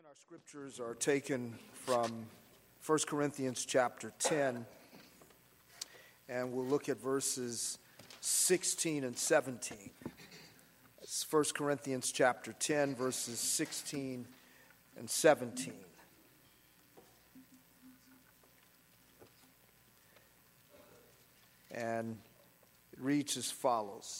Our scriptures are taken from 1 Corinthians chapter 10, and we'll look at verses 16 and 17. It's 1 Corinthians chapter 10, verses 16 and 17. And it reads as follows.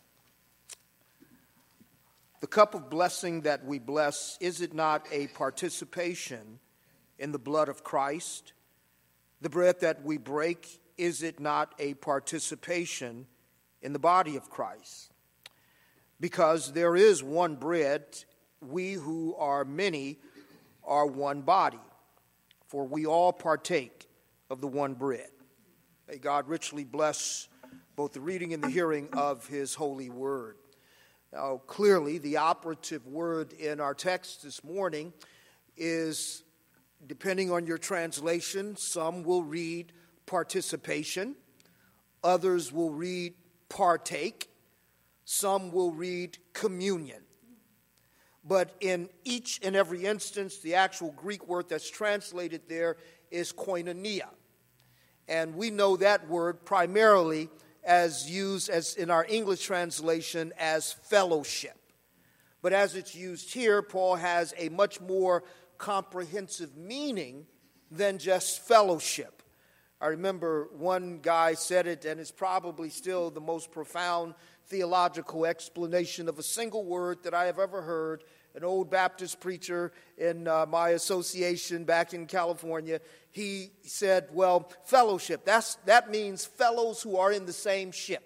The cup of blessing that we bless, is it not a participation in the blood of Christ? The bread that we break, is it not a participation in the body of Christ? Because there is one bread, we who are many are one body, for we all partake of the one bread. May God richly bless both the reading and the hearing of his holy word. Now, clearly, the operative word in our text this morning is, depending on your translation, some will read participation, others will read partake, some will read communion. But in each and every instance, the actual Greek word that's translated there is koinonia. And we know that word primarily as used as in our English translation as fellowship. But as it's used here, Paul has a much more comprehensive meaning than just fellowship. I remember one guy said it, and it's probably still the most profound theological explanation of a single word that I have ever heard. An old Baptist preacher in my association back in California, he said, well, fellowship, that means fellows who are in the same ship.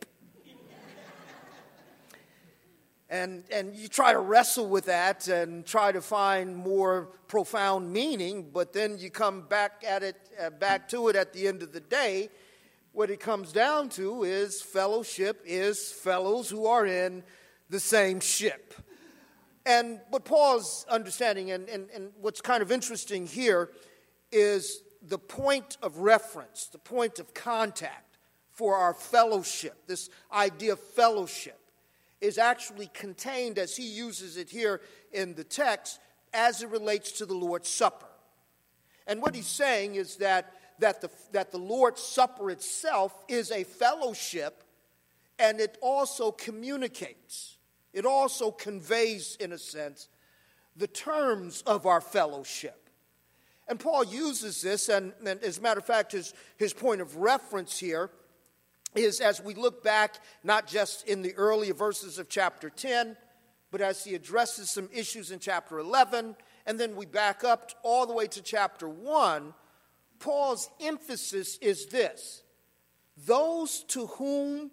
And you try to wrestle with that and try to find more profound meaning, but then you come back to it at the end of the day. What it comes down to is fellowship is fellows who are in the same ship. And what Paul's understanding, and what's kind of interesting here, is the point of reference, the point of contact for our fellowship, this idea of fellowship, is actually contained, as he uses it here in the text, as it relates to the Lord's Supper. And what he's saying is that the Lord's Supper itself is a fellowship, and it also communicates. It also conveys, in a sense, the terms of our fellowship. And Paul uses this, and as a matter of fact, his point of reference here is as we look back, not just in the earlier verses of chapter 10, but as he addresses some issues in chapter 11, and then we back up all the way to chapter 1, Paul's emphasis is this: those to whom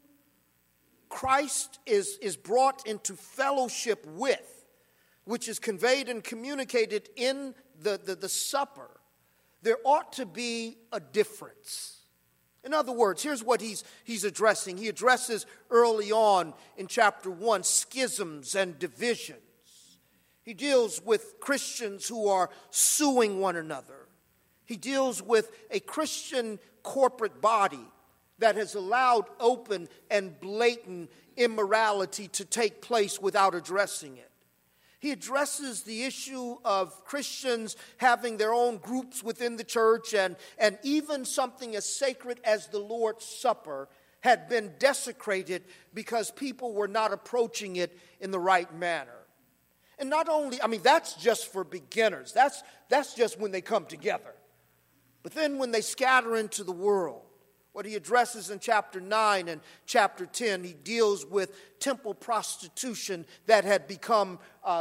Christ is brought into fellowship with, which is conveyed and communicated in the supper, there ought to be a difference. In other words, here's what he's addressing. He addresses early on in chapter 1 schisms and divisions. He deals with Christians who are suing one another. He deals with a Christian corporate body that has allowed open and blatant immorality to take place without addressing it. He addresses the issue of Christians having their own groups within the church, and even something as sacred as the Lord's Supper had been desecrated because people were not approaching it in the right manner. And not only, that's just for beginners. That's just when they come together. But then when they scatter into the world, what he addresses in chapter 9 and chapter 10, he deals with temple prostitution that had become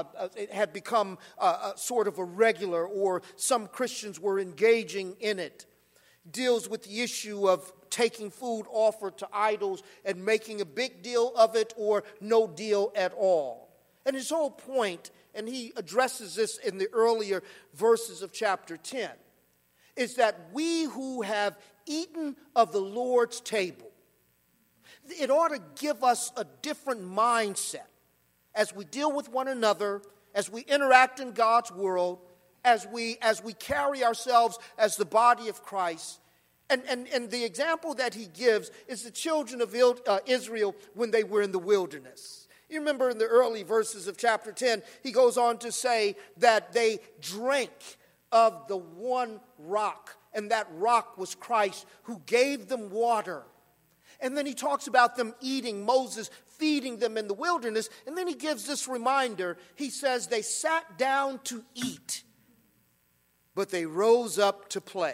sort of a regular, or some Christians were engaging in it. Deals with the issue of taking food offered to idols and making a big deal of it or no deal at all. And his whole point, and he addresses this in the earlier verses of chapter 10, is that we who have eaten of the Lord's table, it ought to give us a different mindset as we deal with one another, as we interact in God's world, as we carry ourselves as the body of Christ. And the example that he gives is the children of Israel when they were in the wilderness. You remember in the early verses of chapter 10, he goes on to say that they drank of the one rock, and that rock was Christ, who gave them water. And then he talks about them eating, Moses feeding them in the wilderness, and then he gives this reminder. He says they sat down to eat, but they rose up to play.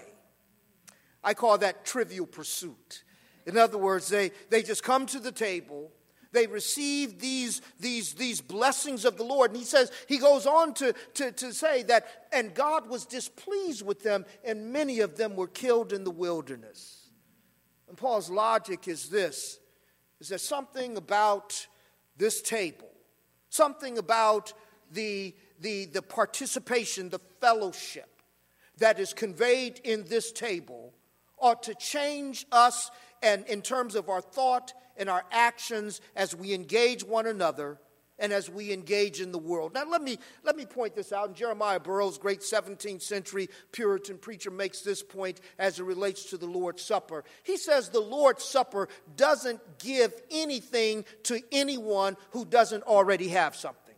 I call that trivial pursuit. In other words, they just come to the table. They receive these blessings of the Lord. And he goes on to say that, and God was displeased with them, and many of them were killed in the wilderness. And Paul's logic is this, is there something about this table, something about the participation, the fellowship that is conveyed in this table ought to change us, and in terms of our thought and our actions as we engage one another and as we engage in the world. Now let me point this out. And Jeremiah Burroughs, great 17th century Puritan preacher, makes this point as it relates to the Lord's Supper. He says the Lord's Supper doesn't give anything to anyone who doesn't already have something.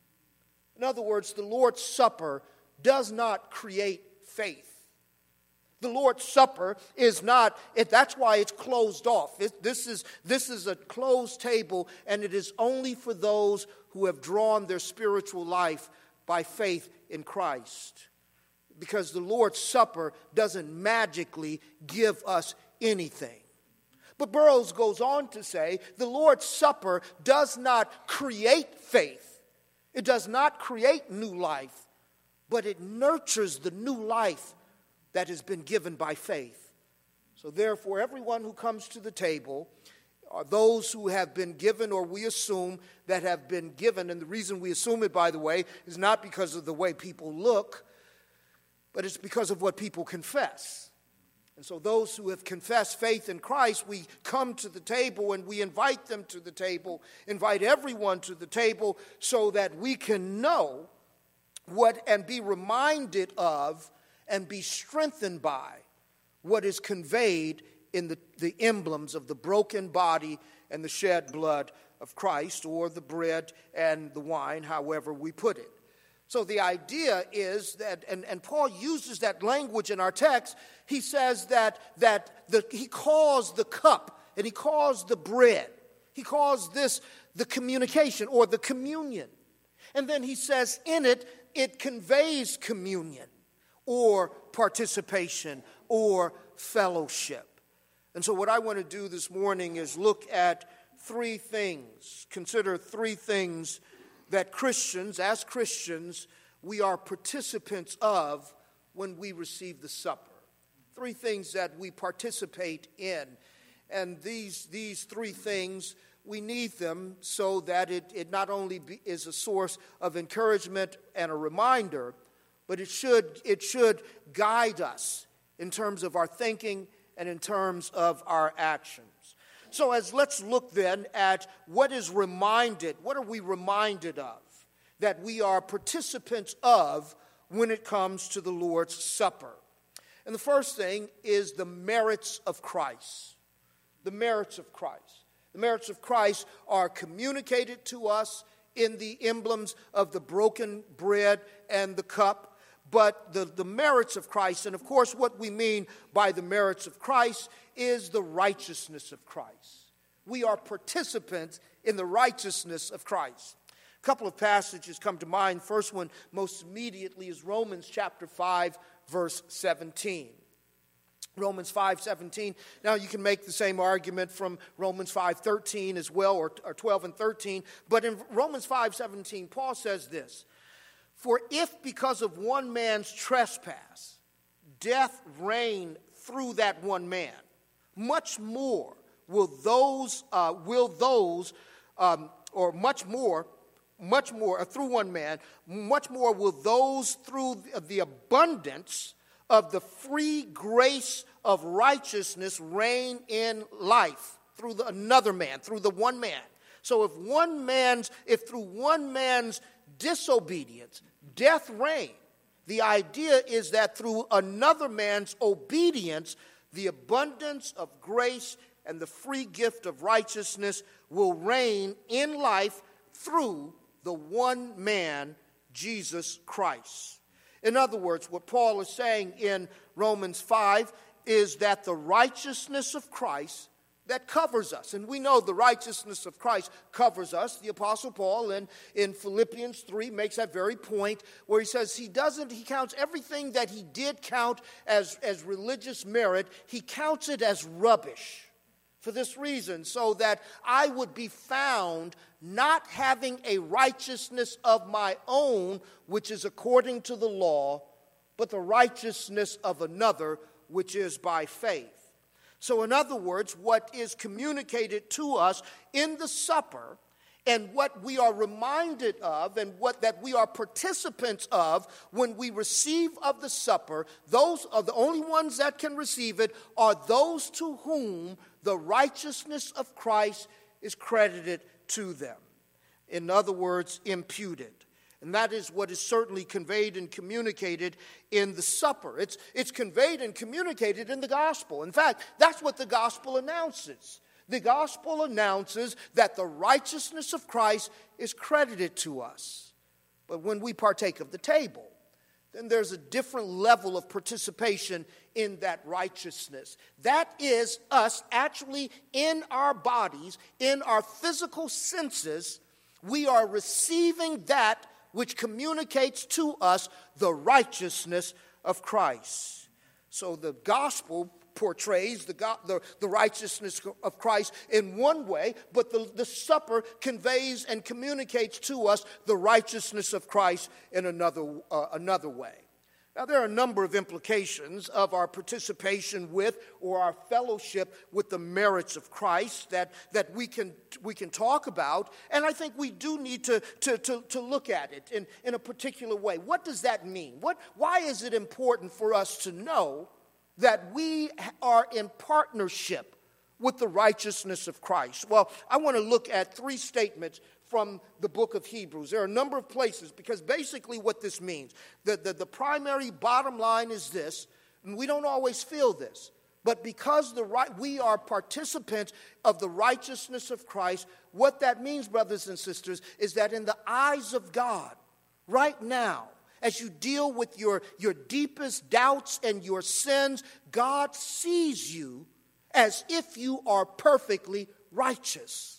In other words, the Lord's Supper does not create faith. The Lord's Supper is not, that's why it's closed off. This is a closed table, and it is only for those who have drawn their spiritual life by faith in Christ. Because the Lord's Supper doesn't magically give us anything. But Burroughs goes on to say the Lord's Supper does not create faith. It does not create new life, but it nurtures the new life that has been given by faith. So therefore, everyone who comes to the table are those who have been given, or we assume that have been given. And the reason we assume it, by the way, is not because of the way people look, but it's because of what people confess. And so those who have confessed faith in Christ, we come to the table and we invite them to the table, invite everyone to the table so that we can know what and be reminded of and be strengthened by what is conveyed in the emblems of the broken body and the shed blood of Christ, or the bread and the wine, however we put it. So the idea is that, and Paul uses that language in our text. He says that he calls the cup and he calls the bread. He calls this the communication or the communion. And then he says in it conveys communion, or participation, or fellowship. And so what I want to do this morning is look at three things, consider three things that Christians, as Christians, we are participants of when we receive the supper. Three things that we participate in. And these three things, we need them so that it not only is a source of encouragement and a reminder, but it should guide us in terms of our thinking and in terms of our actions. So let's look then at what are we reminded of that we are participants of when it comes to the Lord's Supper. And the first thing is the merits of Christ. The merits of Christ. The merits of Christ are communicated to us in the emblems of the broken bread and the cup. But the merits of Christ, and of course what we mean by the merits of Christ is the righteousness of Christ. We are participants in the righteousness of Christ. A couple of passages come to mind. First one most immediately is Romans chapter 5, verse 17. Romans 5:17. Now you can make the same argument from Romans 5:13 as well, or 12 and 13. But in Romans 5:17, Paul says this: "For if because of one man's trespass, death reigned through that one man, much more will those through one man, much more will those through the abundance of the free grace of righteousness reign in life through another man, through the one man." So if through one man's disobedience, death reigned, the idea is that through another man's obedience, the abundance of grace and the free gift of righteousness will reign in life through the one man, Jesus Christ. In other words, what Paul is saying in Romans 5 is that the righteousness of Christ that covers us. And we know the righteousness of Christ covers us. The Apostle Paul in Philippians 3 makes that very point where he says he counts everything that he did count as religious merit, he counts it as rubbish. For this reason, so that I would be found not having a righteousness of my own, which is according to the law, but the righteousness of another, which is by faith. So in other words, what is communicated to us in the supper and what we are reminded of and that we are participants of when we receive of the supper, those are the only ones that can receive it are those to whom the righteousness of Christ is credited to them. In other words, imputed. And that is what is certainly conveyed and communicated in the supper. It's conveyed and communicated in the gospel. In fact, that's what the gospel announces. The gospel announces that the righteousness of Christ is credited to us. But when we partake of the table, then there's a different level of participation in that righteousness. That is us actually in our bodies, in our physical senses, we are receiving that which communicates to us the righteousness of Christ. So the gospel portrays the righteousness of Christ in one way, but the supper conveys and communicates to us the righteousness of Christ in another way. Now, there are a number of implications of our participation with or our fellowship with the merits of Christ that we can talk about, and I think we do need to look at it in a particular way. What does that mean? Why is it important for us to know that we are in partnership with the righteousness of Christ? Well, I want to look at three statements from the book of Hebrews. There are a number of places, because basically what this means, the primary bottom line is this, and we don't always feel this, but because we are participants of the righteousness of Christ, what that means, brothers and sisters, is that in the eyes of God, right now, as you deal with your deepest doubts and your sins, God sees you as if you are perfectly righteous.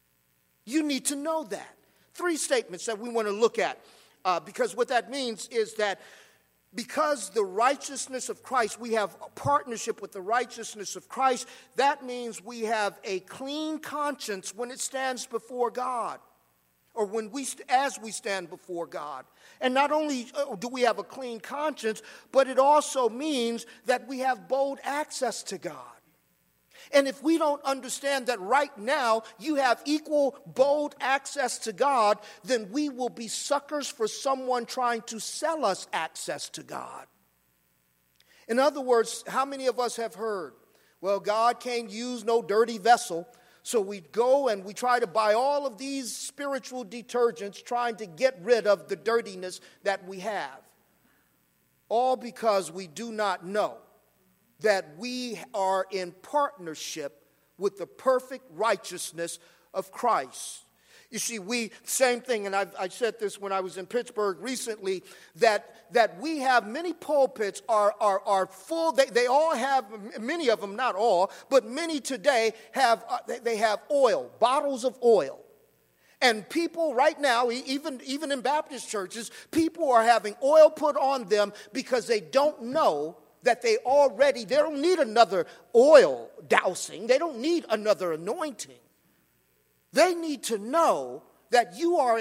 You need to know that. Three statements that we want to look at, because what that means is that because the righteousness of Christ, we have a partnership with the righteousness of Christ, that means we have a clean conscience when it stands before God, or as we stand before God. And not only do we have a clean conscience, but it also means that we have bold access to God. And if we don't understand that right now you have equal bold access to God, then we will be suckers for someone trying to sell us access to God. In other words, how many of us have heard, well, God can't use no dirty vessel, so we go and we try to buy all of these spiritual detergents trying to get rid of the dirtiness that we have. All because we do not know that we are in partnership with the perfect righteousness of Christ. You see, same thing, and I said this when I was in Pittsburgh recently, that we have many pulpits are full. They all have, many of them, not all, but many today have oil, bottles of oil. And people right now, even in Baptist churches, people are having oil put on them because they don't know that they don't need another oil dousing. They don't need another anointing. They need to know that you are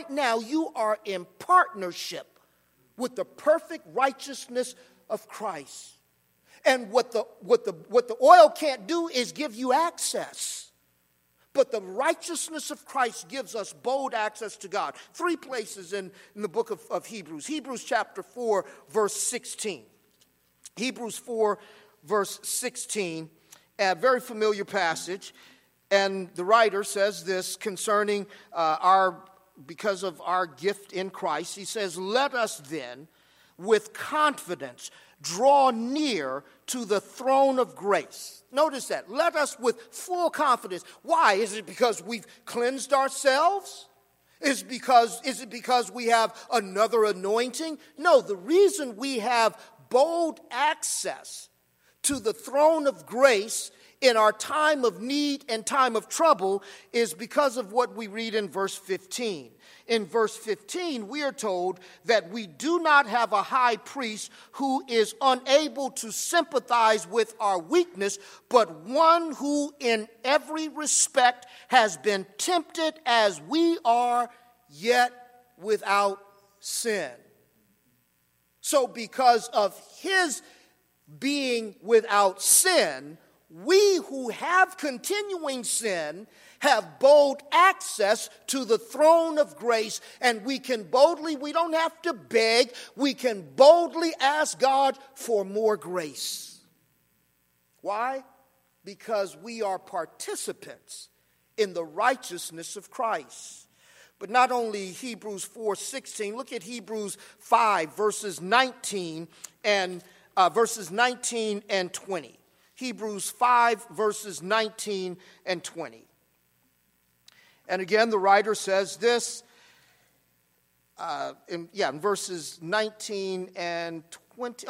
in partnership with the perfect righteousness of Christ. And what the oil can't do is give you access. But the righteousness of Christ gives us bold access to God. Three places in the book of Hebrews. Hebrews chapter 4, verse 16. Hebrews 4, verse 16, a very familiar passage, and the writer says this concerning because of our gift in Christ. He says, "Let us then, with confidence, draw near to the throne of grace." Notice that. Let us with full confidence. Why? Is it because we've cleansed ourselves? Is it because we have another anointing? No, the reason we have bold access to the throne of grace in our time of need and time of trouble is because of what we read in verse 15. In verse 15, we are told that we do not have a high priest who is unable to sympathize with our weakness, but one who in every respect has been tempted as we are, yet without sin. So because of his being without sin, we who have continuing sin have bold access to the throne of grace, and we don't have to beg, we can boldly ask God for more grace. Why? Because we are participants in the righteousness of Christ. But not only Hebrews 4:16, look at Hebrews 5, verses 19 and 20. Hebrews 5, verses 19 and 20. And again, the writer says this, in verses 19 and 20,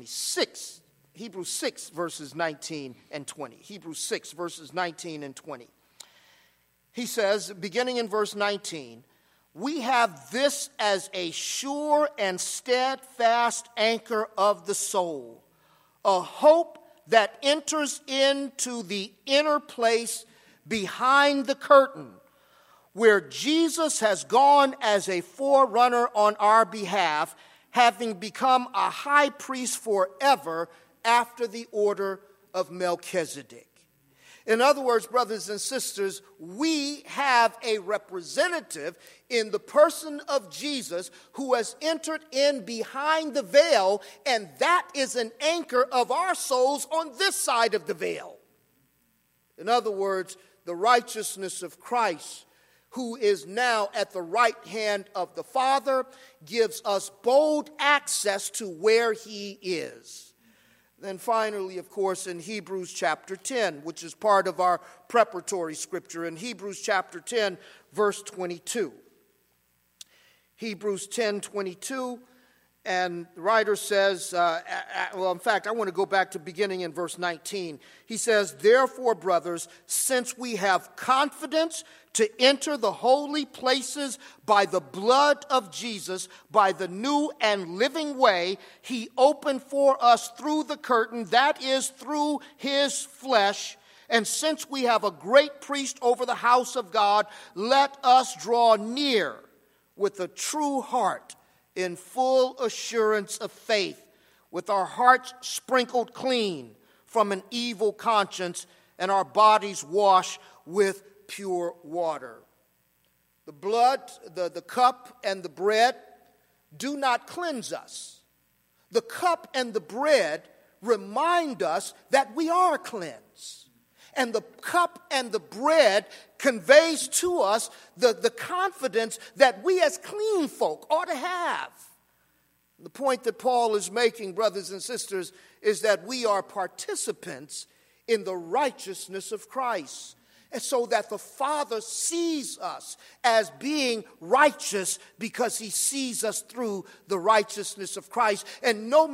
Hebrews 6, verses 19 and 20. Hebrews 6, verses 19 and 20. He says, beginning in verse 19, we have this as a sure and steadfast anchor of the soul, a hope that enters into the inner place behind the curtain, where Jesus has gone as a forerunner on our behalf, having become a high priest forever after the order of Melchizedek. In other words, brothers and sisters, we have a representative in the person of Jesus who has entered in behind the veil, and that is an anchor of our souls on this side of the veil. In other words, the righteousness of Christ, who is now at the right hand of the Father, gives us bold access to where he is. Then finally, of course, in Hebrews chapter 10, which is part of our preparatory scripture, in Hebrews chapter 10, verse 22. Hebrews 10:22, and the writer says, in fact, I want to go back to beginning in verse 19. He says, therefore, brothers, since we have confidence to enter the holy places by the blood of Jesus, by the new and living way he opened for us through the curtain, that is, through his flesh. And since we have a great priest over the house of God, let us draw near with a true heart in full assurance of faith, with our hearts sprinkled clean from an evil conscience and our bodies washed with pure water. The blood, the cup, and the bread do not cleanse us. The cup and the bread remind us that we are cleansed. And the cup and the bread conveys to us the confidence that we as clean folk ought to have. The point that Paul is making, brothers and sisters, is that we are participants in the righteousness of Christ. And so that the Father sees us as being righteous because he sees us through the righteousness of Christ. And no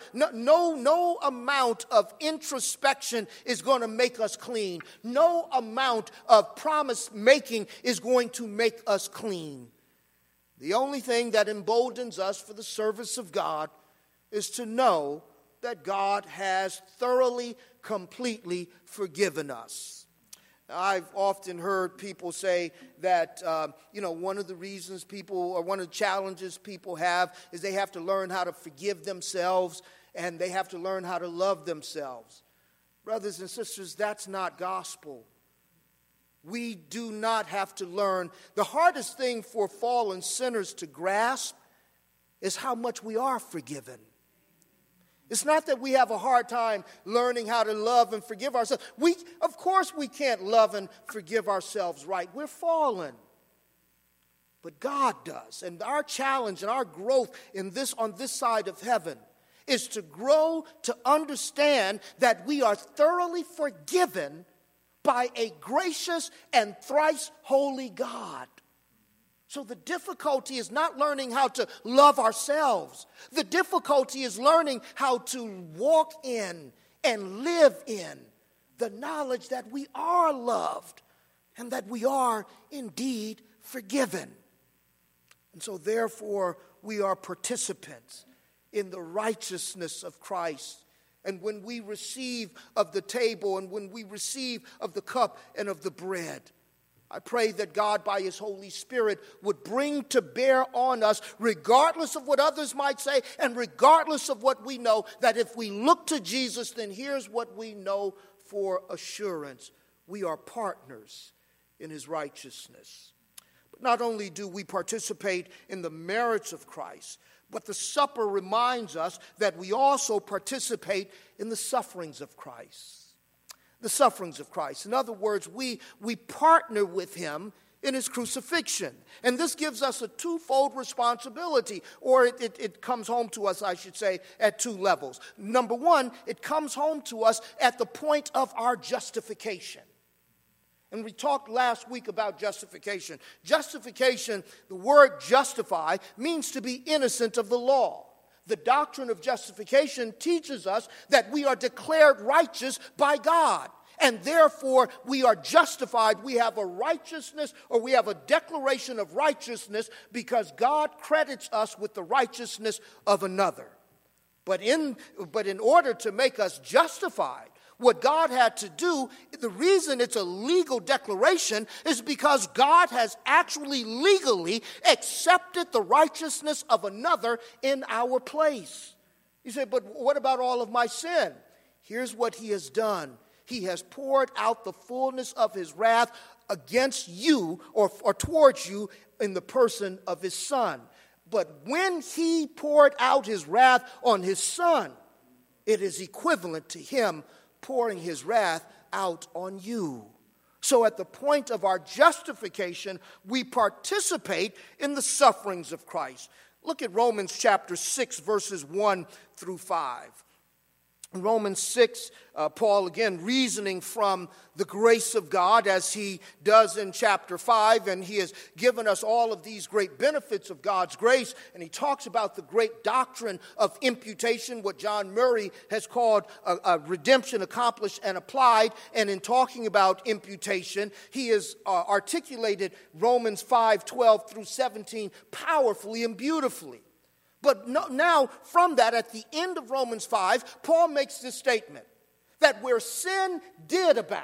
amount of introspection is going to make us clean. No amount of promise making is going to make us clean. The only thing that emboldens us for the service of God is to know that God has thoroughly, completely forgiven us. I've often heard people say that, one of the reasons one of the challenges people have is they have to learn how to forgive themselves and they have to learn how to love themselves. Brothers and sisters, that's not gospel. We do not have to learn. The hardest thing for fallen sinners to grasp is how much we are forgiven. It's not that we have a hard time learning how to love and forgive ourselves. Of course we can't love and forgive ourselves right. We're fallen. But God does. And our challenge and our growth on this side of heaven is to grow to understand that we are thoroughly forgiven by a gracious and thrice holy God. So the difficulty is not learning how to love ourselves. The difficulty is learning how to walk in and live in the knowledge that we are loved and that we are indeed forgiven. And so therefore, we are participants in the righteousness of Christ. And when we receive of the table and when we receive of the cup and of the bread, I pray that God, by his Holy Spirit, would bring to bear on us, regardless of what others might say and regardless of what we know, that if we look to Jesus, then here's what we know for assurance. We are partners in his righteousness. But not only do we participate in the merits of Christ, but the supper reminds us that we also participate in the sufferings of Christ. The sufferings of Christ. In other words, we partner with him in his crucifixion. And this gives us a twofold responsibility, or it comes home to us, I should say, at two levels. Number one, it comes home to us at the point of our justification. And we talked last week about justification. Justification, the word justify, means to be innocent of the law. The doctrine of justification teaches us that we are declared righteous by God. And therefore, we are justified. We have a righteousness, or we have a declaration of righteousness because God credits us with the righteousness of another. But in order to make us justified, what God had to do, the reason it's a legal declaration is because God has actually legally accepted the righteousness of another in our place. You say, but what about all of my sin? Here's what he has done. He has poured out the fullness of his wrath against you or towards you in the person of his son. But when he poured out his wrath on his son, it is equivalent to him pouring his wrath out on you. So at the point of our justification, we participate in the sufferings of Christ. Look at Romans chapter 6, verses 1 through 5. In Romans 6, Paul again reasoning from the grace of God as he does in chapter 5, and he has given us all of these great benefits of God's grace, and he talks about the great doctrine of imputation, what John Murray has called a redemption accomplished and applied, and in talking about imputation, he has articulated Romans 5:12 through 17 powerfully and beautifully. But now, from that, at the end of Romans 5, Paul makes this statement, that where sin did abound,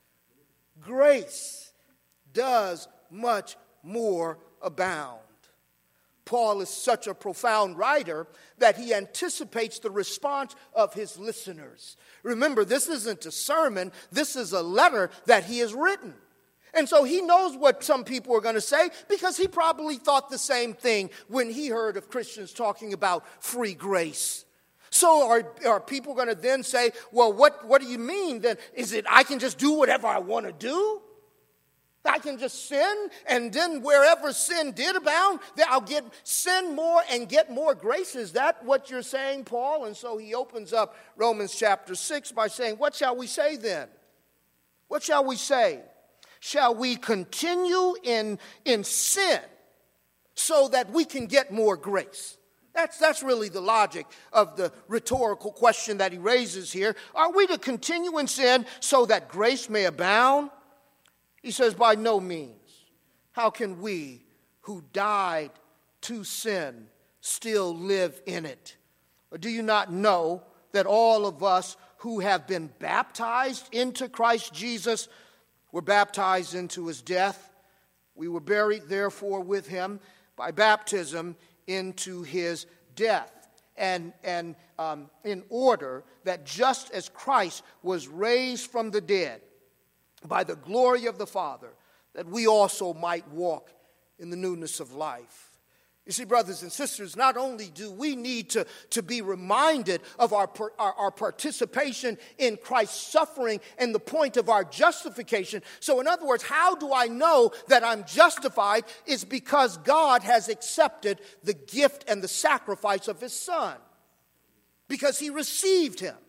grace does much more abound. Paul is such a profound writer that he anticipates the response of his listeners. Remember, this isn't a sermon, this is a letter that he has written. And so he knows what some people are going to say because he probably thought the same thing when he heard of Christians talking about free grace. So are people going to then say, well, what do you mean then? Is it I can just do whatever I want to do? I can just sin, and then wherever sin did abound, then I'll sin more and get more grace. Is that what you're saying, Paul? And so he opens up Romans chapter 6 by saying, what shall we say then? What shall we say? Shall we continue in sin so that we can get more grace? That's really the logic of the rhetorical question that he raises here. Are we to continue in sin so that grace may abound? He says, by no means. How can we who died to sin still live in it? Or do you not know that all of us who have been baptized into Christ Jesus were baptized into his death? We were buried, therefore, with him by baptism into his death. And in order that just as Christ was raised from the dead by the glory of the Father, that we also might walk in the newness of life. You see, brothers and sisters, not only do we need to be reminded of our participation in Christ's suffering and the point of our justification. So in other words, how do I know that I'm justified? Is because God has accepted the gift and the sacrifice of his Son. Because he received him.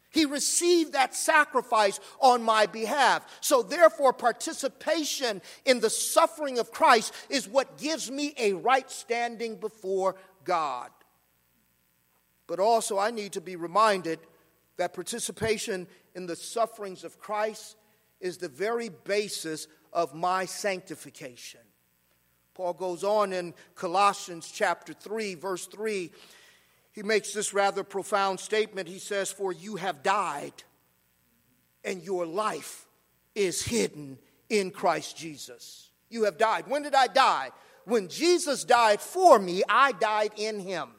He received that sacrifice on my behalf. So therefore, participation in the suffering of Christ is what gives me a right standing before God. But also, I need to be reminded that participation in the sufferings of Christ is the very basis of my sanctification. Paul goes on in Colossians chapter 3, verse 3. He makes this rather profound statement. He says, "For you have died, and your life is hidden in Christ Jesus." You have died. When did I die? When Jesus died for me, I died in him.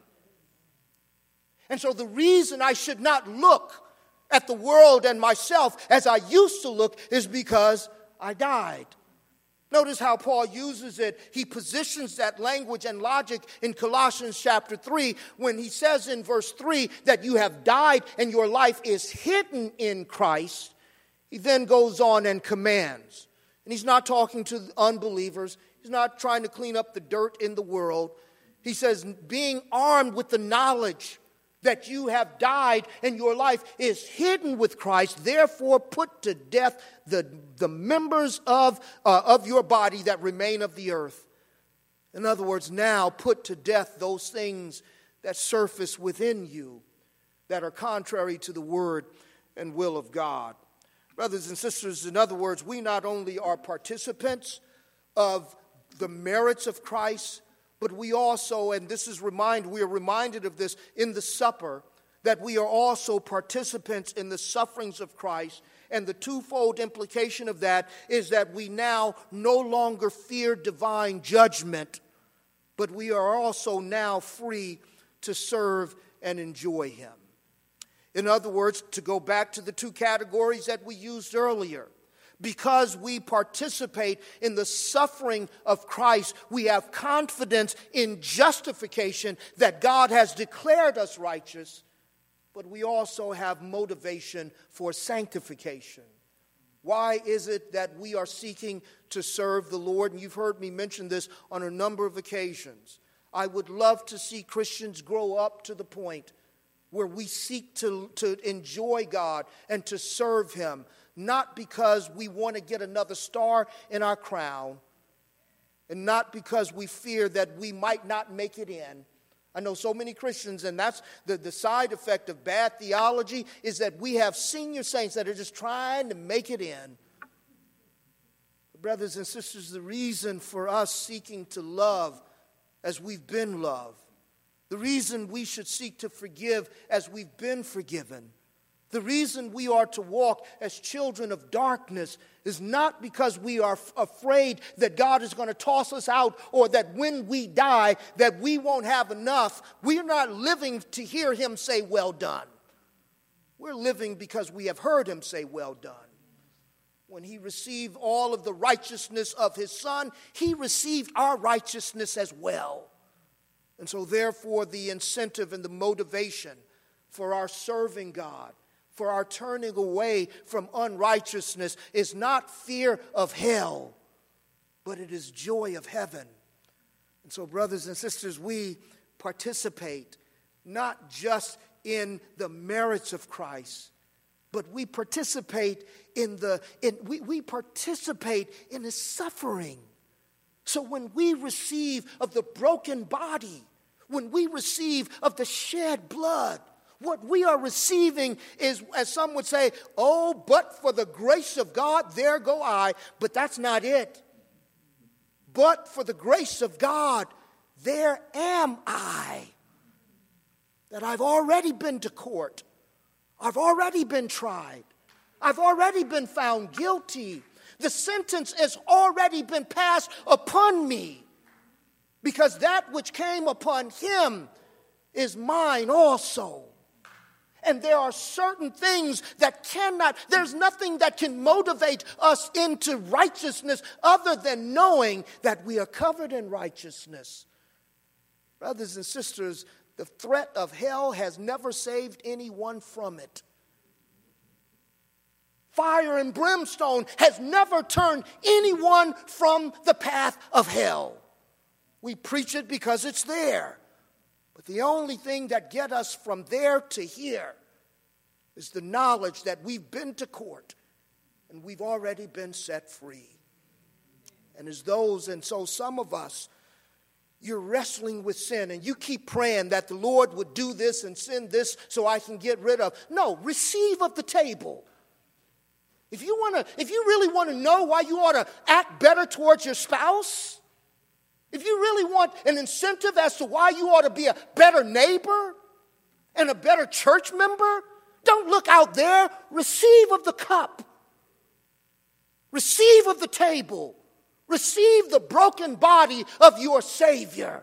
And so the reason I should not look at the world and myself as I used to look is because I died. Notice how Paul uses it. He positions that language and logic in Colossians chapter 3 when he says in verse 3 that you have died and your life is hidden in Christ. He then goes on and commands. And he's not talking to unbelievers. He's not trying to clean up the dirt in the world. He says, being armed with the knowledge that you have died and your life is hidden with Christ, therefore put to death the members of your body that remain of the earth. In other words, now put to death those things that surface within you that are contrary to the word and will of God. Brothers and sisters, in other words, we not only are participants of the merits of Christ, but we also, and we are reminded of this in the supper, that we are also participants in the sufferings of Christ. And the twofold implication of that is that we now no longer fear divine judgment, but we are also now free to serve and enjoy him. In other words, to go back to the two categories that we used earlier, because we participate in the suffering of Christ, we have confidence in justification that God has declared us righteous, but we also have motivation for sanctification. Why is it that we are seeking to serve the Lord? And you've heard me mention this on a number of occasions. I would love to see Christians grow up to the point where we seek to enjoy God and to serve him, not because we want to get another star in our crown, and not because we fear that we might not make it in. I know so many Christians, and that's the side effect of bad theology, is that we have senior saints that are just trying to make it in. Brothers and sisters, the reason for us seeking to love as we've been loved, the reason we should seek to forgive as we've been forgiven, the reason we are to walk as children of darkness is not because we are afraid that God is going to toss us out, or that when we die that we won't have enough. We're not living to hear him say, "Well done." We're living because we have heard him say, "Well done." When he received all of the righteousness of his Son, he received our righteousness as well. And so therefore the incentive and the motivation for our serving God, for our turning away from unrighteousness, is not fear of hell, but it is joy of heaven. And so, brothers and sisters, we participate not just in the merits of Christ, but we participate we participate in his suffering. So when we receive of the broken body, when we receive of the shed blood, what we are receiving is, as some would say, "Oh, but for the grace of God, there go I." But that's not it. But for the grace of God, there am I. That I've already been to court. I've already been tried. I've already been found guilty. The sentence has already been passed upon me, because that which came upon him is mine also. And there are certain things that there's nothing that can motivate us into righteousness other than knowing that we are covered in righteousness. Brothers and sisters, the threat of hell has never saved anyone from it. Fire and brimstone has never turned anyone from the path of hell. We preach it because it's there. But the only thing that gets us from there to here is the knowledge that we've been to court and we've already been set free. And so some of us, you're wrestling with sin and you keep praying that the Lord would do this and send this so I can get rid of. No, receive of the table. If you really want to know why you ought to act better towards your spouse, if you really want an incentive as to why you ought to be a better neighbor and a better church member, don't look out there. Receive of the cup. Receive of the table. Receive the broken body of your Savior.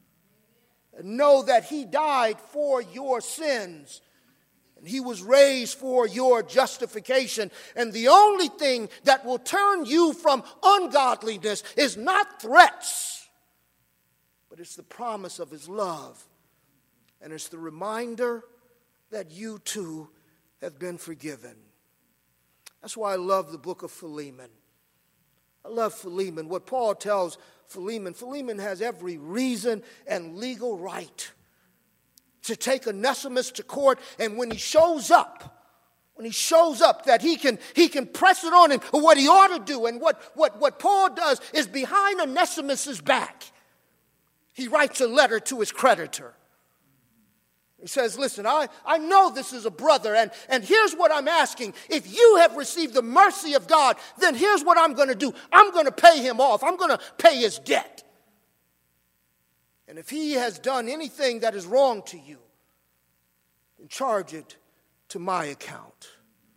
And know that He died for your sins. And He was raised for your justification. And the only thing that will turn you from ungodliness is not threats, but it's the promise of His love. And it's the reminder that you too have been forgiven. That's why I love the book of Philemon. I love Philemon. What Paul tells Philemon has every reason and legal right to take Onesimus to court, and when he shows up, that he can press it on him what he ought to do. And what Paul does is behind Onesimus's back, he writes a letter to his creditor. He says, listen, I know this is a brother, and here's what I'm asking. If you have received the mercy of God, then here's what I'm going to do. I'm going to pay him off. I'm going to pay his debt. And if he has done anything that is wrong to you, then charge it to my account.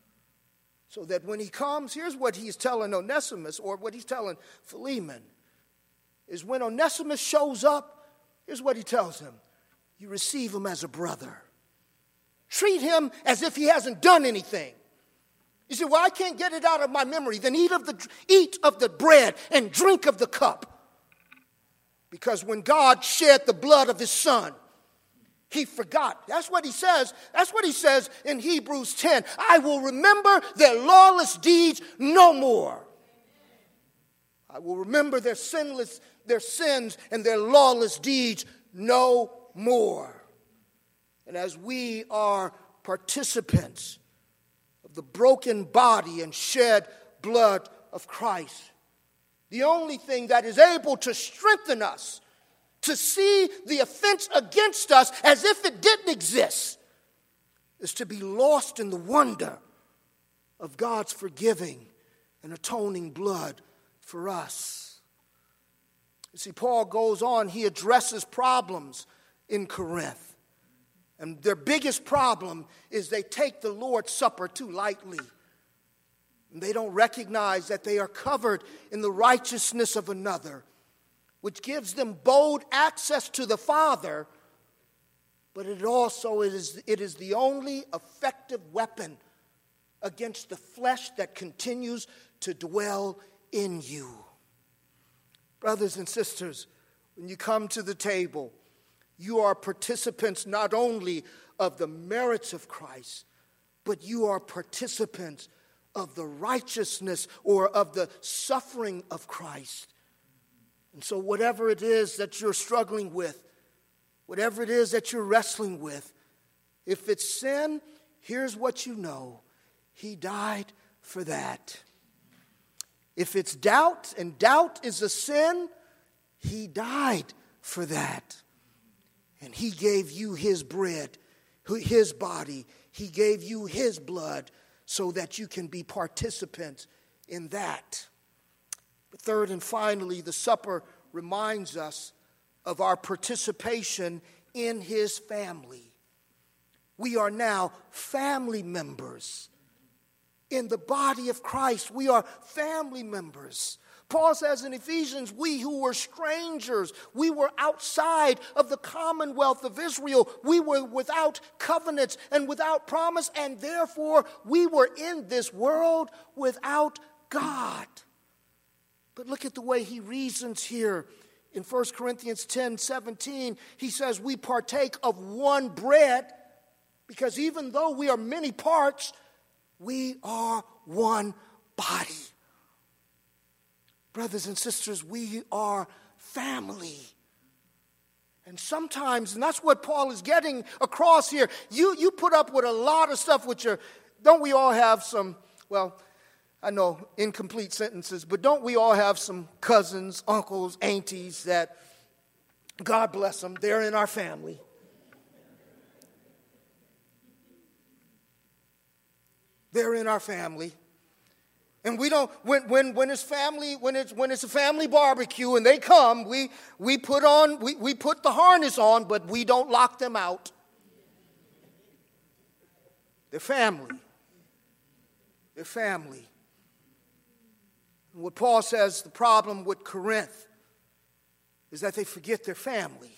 So that when he comes, here's what he's telling Onesimus, or what he's telling Philemon, is when Onesimus shows up, here's what he tells him. You receive him as a brother. Treat him as if he hasn't done anything. You say, well, I can't get it out of my memory. Then eat of the bread and drink of the cup. Because when God shed the blood of his son, he forgot. That's what he says. That's what he says in Hebrews 10. I will remember their lawless deeds no more. I will remember their sins and their lawless deeds no more. And as we are participants of the broken body and shed blood of Christ, the only thing that is able to strengthen us to see the offense against us as if it didn't exist is to be lost in the wonder of God's forgiving and atoning blood for us. You see, Paul goes on, he addresses problems in Corinth. And their biggest problem is they take the Lord's Supper too lightly. And they don't recognize that they are covered in the righteousness of another, which gives them bold access to the Father, but it is the only effective weapon against the flesh that continues to dwell in you. Brothers and sisters, when you come to the table, you are participants not only of the merits of Christ, but you are participants of the righteousness or of the suffering of Christ. And so whatever it is that you're struggling with, whatever it is that you're wrestling with, if it's sin, here's what you know. He died for that. If it's doubt, and doubt is a sin, he died for that. And he gave you his bread, his body. He gave you his blood so that you can be participants in that. But third and finally, the supper reminds us of our participation in his family. We are now family members. In the body of Christ, we are family members. Paul says in Ephesians, we who were strangers, we were outside of the commonwealth of Israel. We were without covenants and without promise, and therefore we were in this world without God. But look at the way he reasons here. In 1 Corinthians 10:17, he says we partake of one bread because even though we are many parts, we are one body. Brothers and sisters, we are family. And sometimes, and that's what Paul is getting across here, you put up with a lot of stuff with your, don't we all have some, well, I know incomplete sentences, but don't we all have some cousins, uncles, aunties that, God bless them, they're in our family. They're in our family. And we don't, when it's family, when it's a family barbecue and they come, we put the harness on, but we don't lock them out. They're family. They're family. And what Paul says, the problem with Corinth is that they forget their family.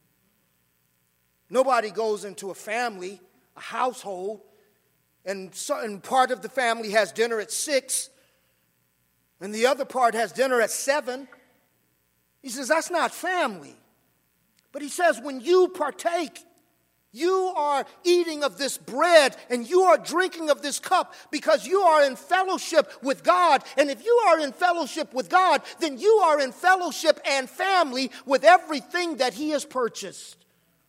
Nobody goes into a family, a household, and part of the family has dinner at 6, and the other part has dinner at 7. He says, that's not family. But he says, when you partake, you are eating of this bread and you are drinking of this cup because you are in fellowship with God. And if you are in fellowship with God, then you are in fellowship and family with everything that he has purchased.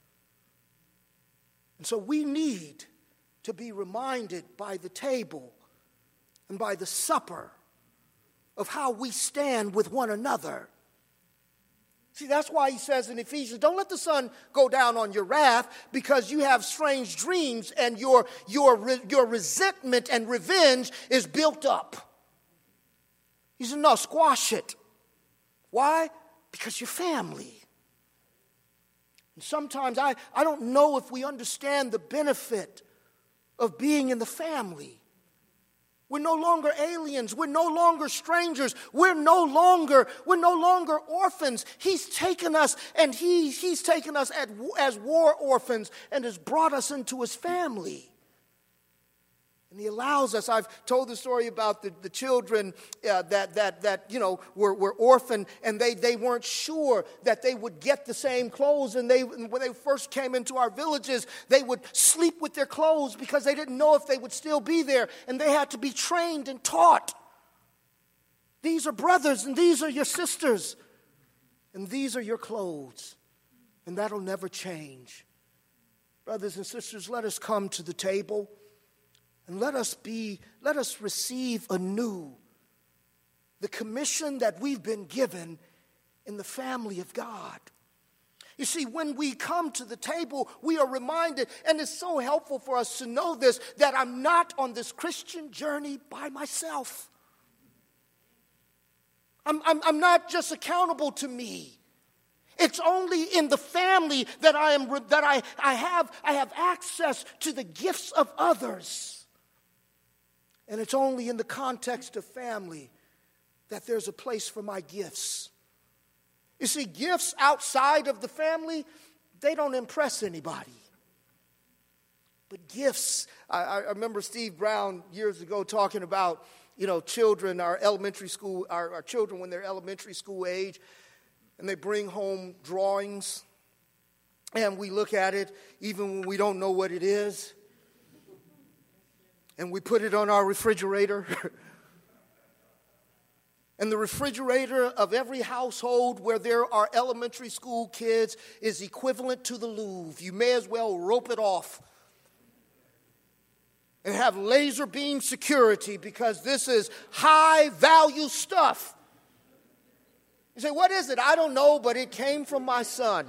And so we need to be reminded by the table and by the supper of how we stand with one another. See, that's why he says in Ephesians, don't let the sun go down on your wrath because you have strange dreams and your resentment and revenge is built up. He said, no, squash it. Why? Because you're family. And sometimes I don't know if we understand the benefit of being in the family. We're no longer aliens. We're no longer strangers. We're no longer orphans. He's taken us, and he's taken us as war orphans and has brought us into his family. And he allows us. I've told the story about the children that were orphaned, and they weren't sure that they would get the same clothes. And when they first came into our villages, they would sleep with their clothes because they didn't know if they would still be there. And they had to be trained and taught. These are brothers, and these are your sisters, and these are your clothes, and that'll never change. Brothers and sisters, let us come to the table. And let us receive anew the commission that we've been given in the family of God. You see, when we come to the table, we are reminded, and it's so helpful for us to know this, that I'm not on this Christian journey by myself. I'm not just accountable to me. It's only in the family that I have access to the gifts of others. And it's only in the context of family that there's a place for my gifts. You see, gifts outside of the family, they don't impress anybody. But gifts, I remember Steve Brown years ago talking about, children, our elementary school, our children when they're elementary school age, and they bring home drawings, and we look at it even when we don't know what it is. And we put it on our refrigerator. And the refrigerator of every household where there are elementary school kids is equivalent to the Louvre. You may as well rope it off and have laser beam security because this is high value stuff. You say, what is it? I don't know, but it came from my son.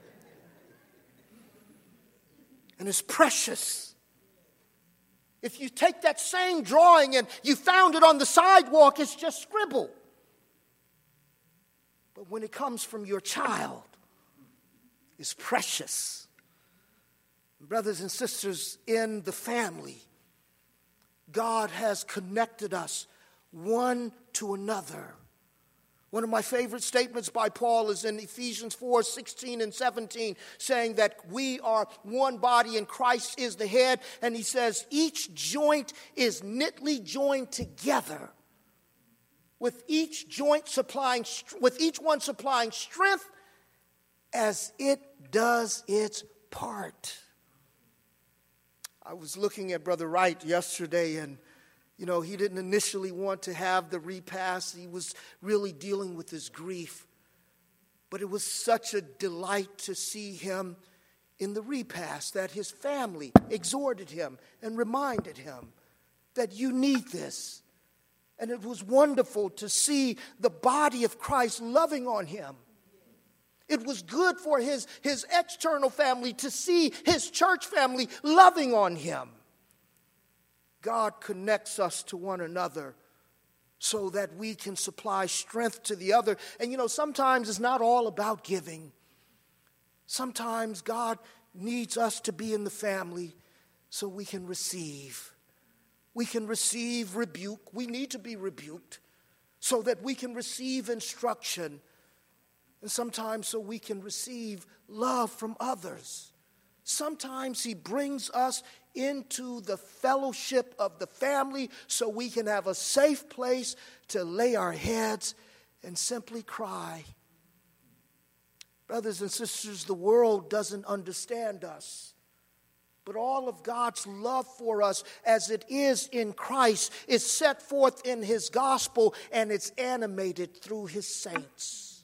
And it's precious. If you take that same drawing and you found it on the sidewalk, it's just scribble. But when it comes from your child, it's precious. Brothers and sisters, in the family, God has connected us one to another. One of my favorite statements by Paul is in Ephesians 4:16 and 17, saying that we are one body and Christ is the head. And he says each joint is knitly joined together, with each one supplying strength as it does its part. I was looking at Brother Wright yesterday, and he didn't initially want to have the repast. He was really dealing with his grief. But it was such a delight to see him in the repast that his family exhorted him and reminded him that you need this. And it was wonderful to see the body of Christ loving on him. It was good for his external family to see his church family loving on him. God connects us to one another so that we can supply strength to the other. And sometimes it's not all about giving. Sometimes God needs us to be in the family so we can receive. We can receive rebuke. We need to be rebuked so that we can receive instruction. And sometimes so we can receive love from others. Sometimes he brings us into the fellowship of the family so we can have a safe place to lay our heads and simply cry. Brothers and sisters, the world doesn't understand us. But all of God's love for us as it is in Christ is set forth in his gospel, and it's animated through his saints.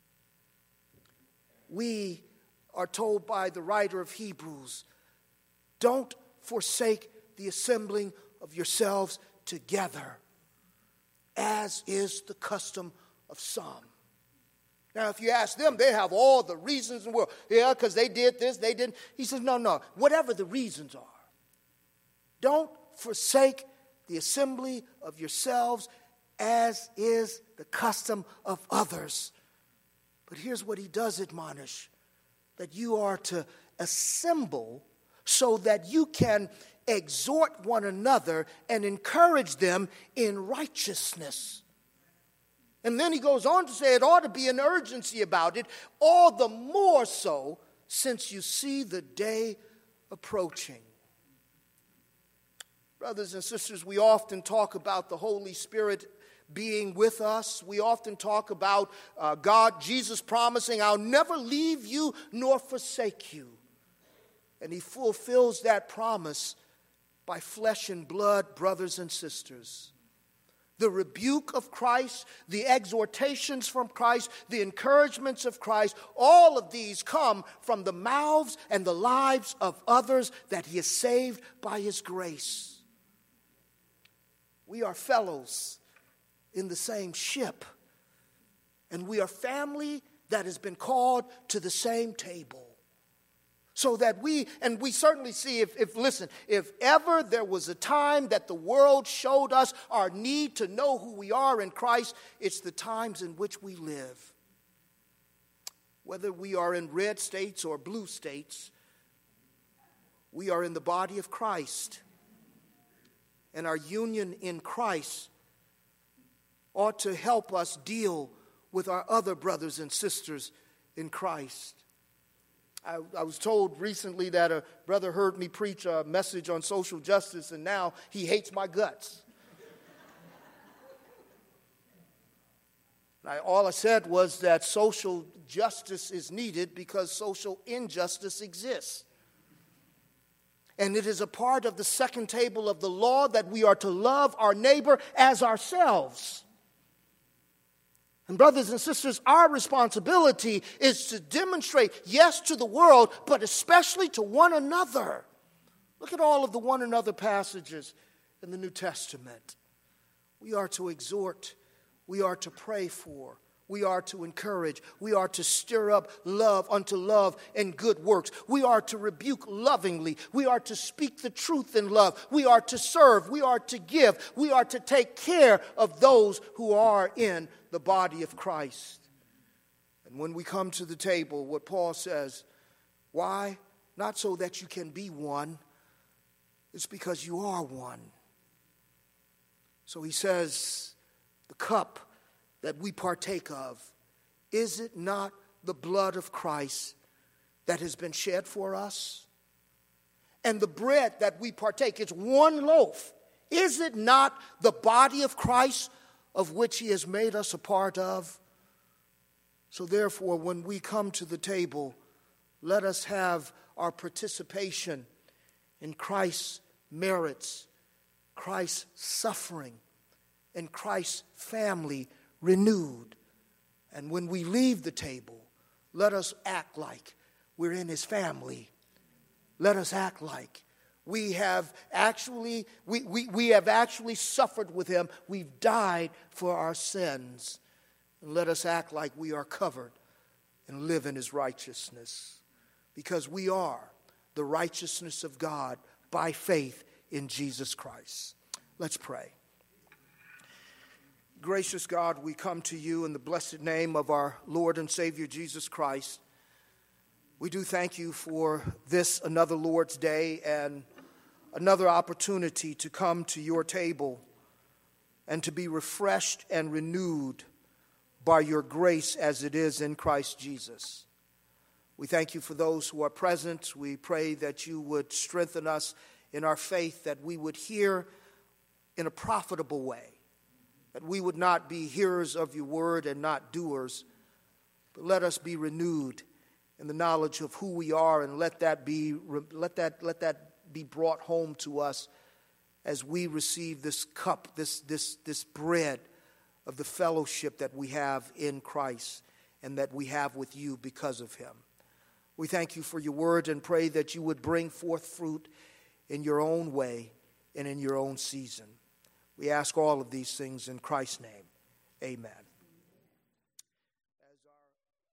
We are told by the writer of Hebrews, don't forsake the assembling of yourselves together, as is the custom of some. Now, if you ask them, they have all the reasons in the world. Yeah, because they did this, they didn't. He says, no, whatever the reasons are, don't forsake the assembly of yourselves, as is the custom of others. But here's what he does admonish, that you are to assemble so that you can exhort one another and encourage them in righteousness. And then he goes on to say it ought to be an urgency about it, all the more so since you see the day approaching. Brothers and sisters, we often talk about the Holy Spirit being with us. We often talk about God, Jesus promising, I'll never leave you nor forsake you. And he fulfills that promise by flesh and blood, brothers and sisters. The rebuke of Christ, the exhortations from Christ, the encouragements of Christ, all of these come from the mouths and the lives of others that he has saved by his grace. We are fellows in the same ship, and we are family that has been called to the same table. So that we certainly see, if ever there was a time that the world showed us our need to know who we are in Christ, it's the times in which we live. Whether we are in red states or blue states, we are in the body of Christ. And our union in Christ ought to help us deal with our other brothers and sisters in Christ. I was told recently that a brother heard me preach a message on social justice, and now he hates my guts. All I said was that social justice is needed because social injustice exists. And it is a part of the second table of the law that we are to love our neighbor as ourselves. And brothers and sisters, our responsibility is to demonstrate, yes, to the world, but especially to one another. Look at all of the one another passages in the New Testament. We are to exhort, we are to pray for, we are to encourage, we are to stir up love unto love and good works. We are to rebuke lovingly, we are to speak the truth in love, we are to serve, we are to give, we are to take care of those who are in the body of Christ. And when we come to the table, what Paul says, why? Not so that you can be one, it's because you are one. So he says, the cup that we partake of, is it not the blood of Christ that has been shed for us? And the bread that we partake, it's one loaf. Is it not the body of Christ of which he has made us a part of? So therefore, when we come to the table, let us have our participation in Christ's merits, Christ's suffering, and Christ's family renewed. And when we leave the table, Let us act like we're in his family. Let us act like we have actually suffered with him. We've died for our sins. And let us act like we are covered and live in his righteousness, because we are the righteousness of God by faith in Jesus Christ. Let's pray. Gracious God, we come to you in the blessed name of our Lord and Savior Jesus Christ. We do thank you for this, another Lord's Day, and another opportunity to come to your table and to be refreshed and renewed by your grace as it is in Christ Jesus. We thank you for those who are present. We pray that you would strengthen us in our faith, that we would hear in a profitable way, that we would not be hearers of your word and not doers, but let us be renewed in the knowledge of who we are, and let that be brought home to us as we receive this cup, this bread of the fellowship that we have in Christ and that we have with you because of him. We thank you for your word and pray that you would bring forth fruit in your own way and in your own season. We ask all of these things in Christ's name. Amen.